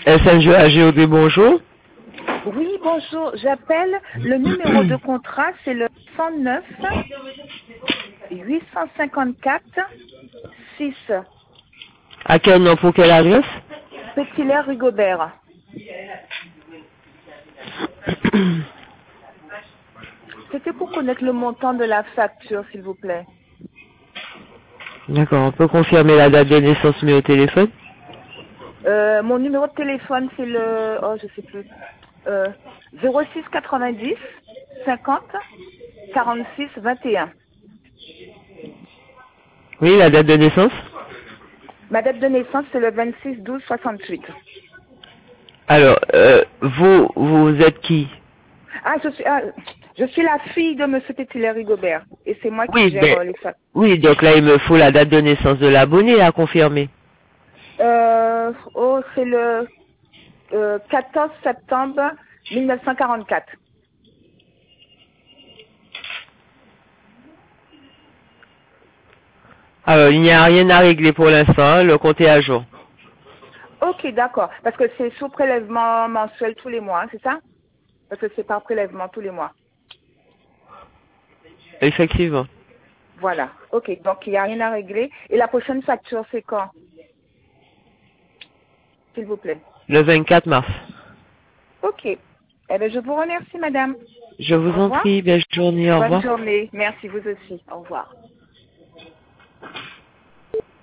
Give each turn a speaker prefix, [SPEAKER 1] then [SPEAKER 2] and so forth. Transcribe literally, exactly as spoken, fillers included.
[SPEAKER 1] S N G A G O D, bonjour.
[SPEAKER 2] Oui, bonjour. J'appelle le numéro de contrat, c'est le cent neuf huit cent cinquante-quatre six.
[SPEAKER 1] À quel nom, pour quelle adresse?
[SPEAKER 2] Petit-Lair Rigobert. C'était pour connaître le montant de la facture, s'il vous plaît.
[SPEAKER 1] D'accord, on peut confirmer la date de naissance, mais au téléphone?
[SPEAKER 2] Euh, mon numéro de téléphone, c'est le... Oh, je sais plus. Euh, zéro six quatre-vingt-dix cinquante quarante-six vingt et un.
[SPEAKER 1] Oui, la date de naissance?
[SPEAKER 2] Ma date de naissance, c'est le vingt-six douze soixante-huit.
[SPEAKER 1] Alors, euh, vous, vous êtes qui?
[SPEAKER 2] Ah, je suis, ah, je suis la fille de Monsieur Petit-Lair Rigobert. Et c'est moi qui
[SPEAKER 1] Oui,
[SPEAKER 2] gère
[SPEAKER 1] ben,
[SPEAKER 2] euh, les factures.
[SPEAKER 1] oui, donc là, il me faut la date de naissance de l'abonné à confirmer.
[SPEAKER 2] Euh, oh, c'est le euh, quatorze septembre mille neuf cent quarante-quatre.
[SPEAKER 1] Alors, il n'y a rien à régler pour l'instant, hein, le compte est à jour.
[SPEAKER 2] Ok, d'accord. Parce que c'est sous prélèvement mensuel tous les mois, hein, c'est ça? Parce que c'est par prélèvement tous les mois.
[SPEAKER 1] Effectivement.
[SPEAKER 2] Voilà. Ok, donc il n'y a rien à régler. Et la prochaine facture, c'est quand? S'il vous plaît.
[SPEAKER 1] Le vingt-quatre mars.
[SPEAKER 2] Ok. Eh bien, je vous remercie, madame.
[SPEAKER 1] Je vous
[SPEAKER 2] Au
[SPEAKER 1] en
[SPEAKER 2] revoir.
[SPEAKER 1] prie, belle journée, au
[SPEAKER 2] Bonne
[SPEAKER 1] revoir.
[SPEAKER 2] journée. Merci, vous aussi. Au revoir.